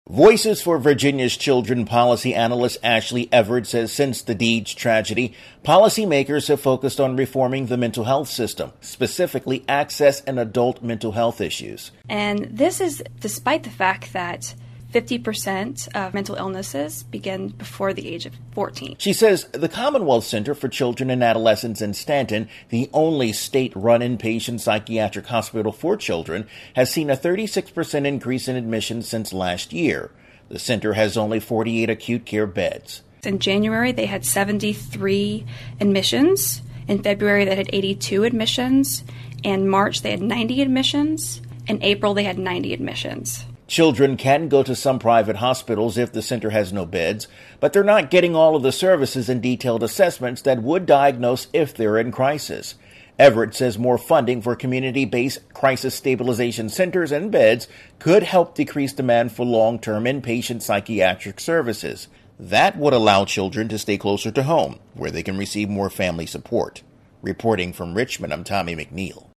Voices for Virginia's children policy analyst Ashley Everett says since the Deeds tragedy, policymakers have focused on reforming the mental health system, specifically access and adult mental health issues. And this is despite the fact that 50% of mental illnesses begin before the age of 14. She says the Commonwealth Center for Children and Adolescents in Stanton, the only state-run inpatient psychiatric hospital for children, has seen a 36% increase in admissions since last year. The center has only 48 acute care beds. In January, they had 73 admissions. In February, they had 82 admissions. In March, they had 90 admissions. In April, they had 90 admissions. Children can go to some private hospitals if the center has no beds, but they're not getting all of the services and detailed assessments that would diagnose if they're in crisis. Everett says more funding for community-based crisis stabilization centers and beds could help decrease demand for long-term inpatient psychiatric services. That would allow children to stay closer to home, where they can receive more family support. Reporting from Richmond, I'm Tommy McNeil.